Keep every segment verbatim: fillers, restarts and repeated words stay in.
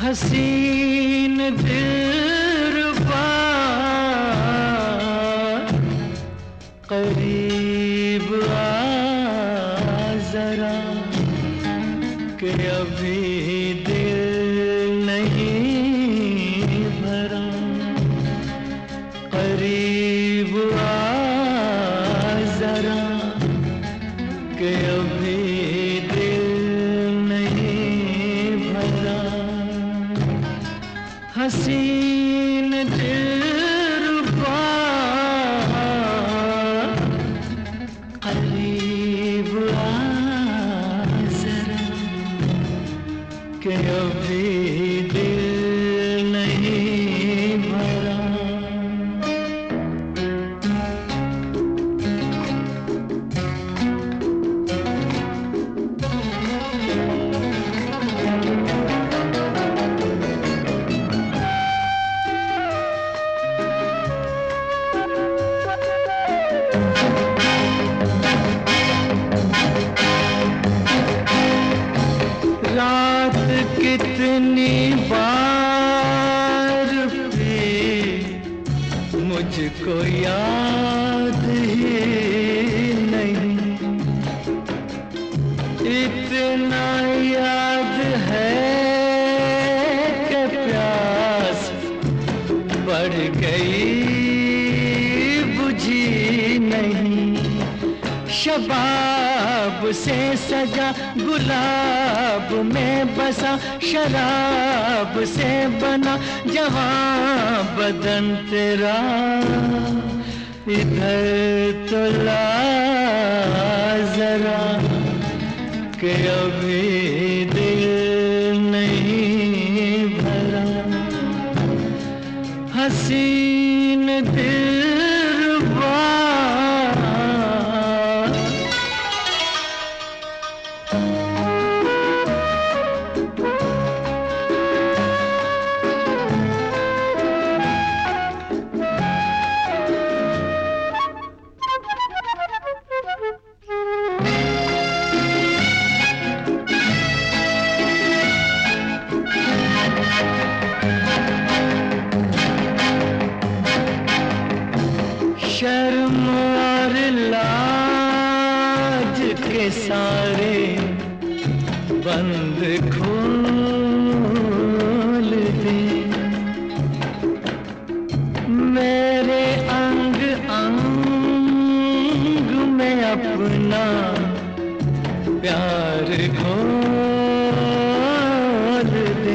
हसीन दिलरुबा करीब आ जरा कि अभी दिल नहीं भरा। करीब आ जरा कि अभी दिल नहीं भरा। हसीन दिलरुबा करीब आ जरा कि अभी दिल नहीं भरा। रात कितनी बार भी मुझको याद ही नहीं। इतना याद है कि प्यास बढ़ गई बुझी नहीं। शबाब से सजा गुलाब में बसा शराब से बना जवां बदन तेरा। इधर तो ला जरा कि अभी दिल नहीं भरा। हसीन दिलरुबा शर्म और लाज के सारे बंद खोल दे। मेरे अंग अंग में अपना प्यार घोल दे।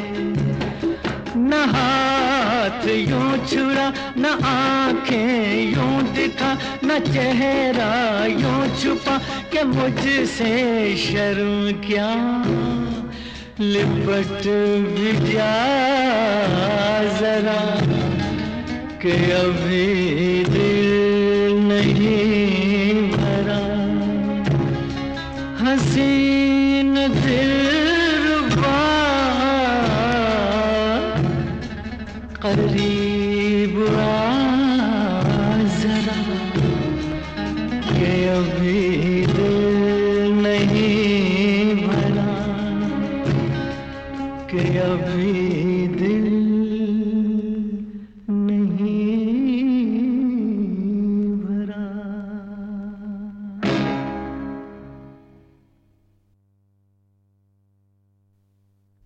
न हाथ यूं छुड़ा न आंखें यूं दिखा न चेहरा यूं छुपा कि मुझसे शर्म क्या। लिपट भी जा जरा कि अभी दिल नहीं भरा। हसीन दिलरुबा करीब आ जरा कि अभी दिल नहीं भरा। कि अभी